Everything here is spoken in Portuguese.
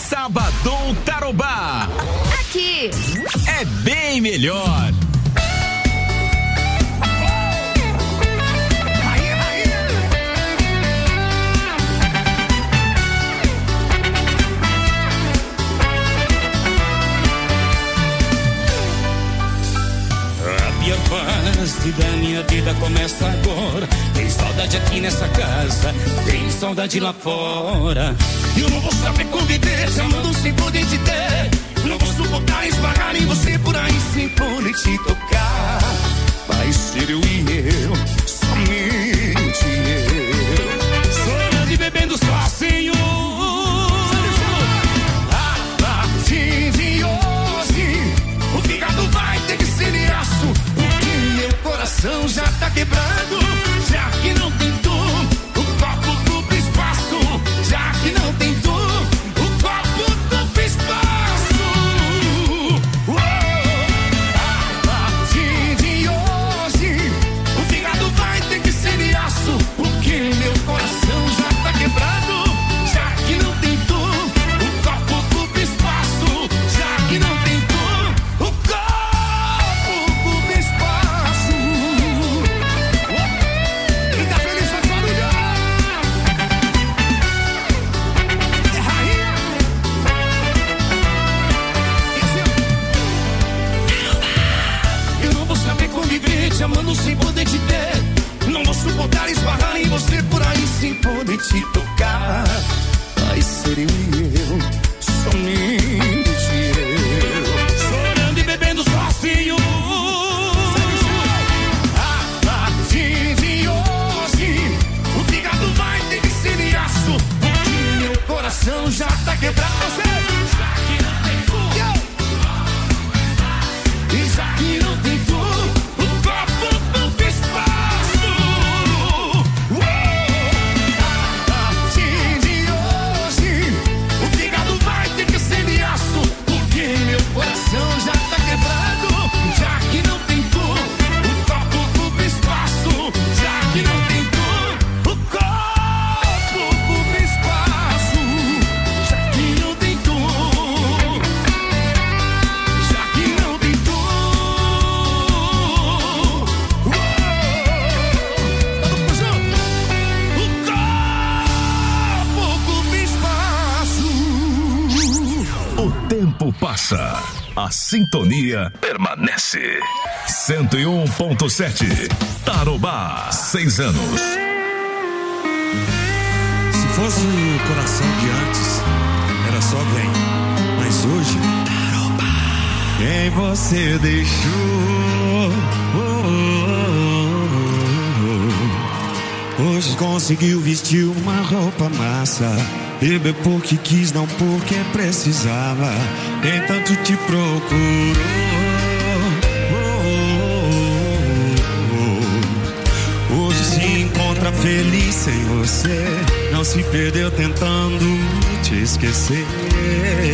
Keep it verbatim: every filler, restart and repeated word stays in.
Sabadão Tarobá. Aqui é bem melhor. A fase da minha vida começa agora. Tem saudade aqui nessa casa, tem saudade lá fora. Eu não vou saber conviver, te amando sem poder te ter. Não vou suportar esbarrar em você por aí sem poder te tocar. Vai ser eu e eu, somente eu, chorando e bebendo sozinho. A partir de hoje, o fígado vai ter que ser de aço. Meu coração já tá quebrado, já que não tem tu, o copo ocupa espaço. Já que não tem tu, o copo ocupa espaço. Oh, a partir de hoje, o fígado vai ter que ser de aço, porque meu coração já tá quebrado. Já que não tem tu, o copo ocupa espaço. Já que não tem tu, o copo te amando sem poder te ter. Não vou suportar esbarrar em você por aí sem poder te tocar. Vai ser eu e eu, somente eu, chorando e bebendo sozinho. A partir de hoje, o fígado vai ter que ser de aço, porque meu coração já tá quebrado. Já que não tem tu, e já que não tem tu, já tá quebrado, já que não tem tu, o copo ocupa espaço. Já que não tem tu, o copo ocupa espaço. Já que não tem tu, já que não tem tu, oh, todo mundo junto. O copo ocupa espaço. O tempo passa, a sintonia permanece. cento e um ponto sete Tarobá, seis anos. Se fosse o coração de antes, era só vem. Mas hoje, Tarobá, quem você deixou? Oh, oh, oh, oh. Hoje conseguiu vestir uma roupa massa. Beber porque quis, não porque precisava. Nem tanto te procurou. Oh, oh, oh. Hoje se encontra feliz sem você. Não se perdeu tentando te esquecer.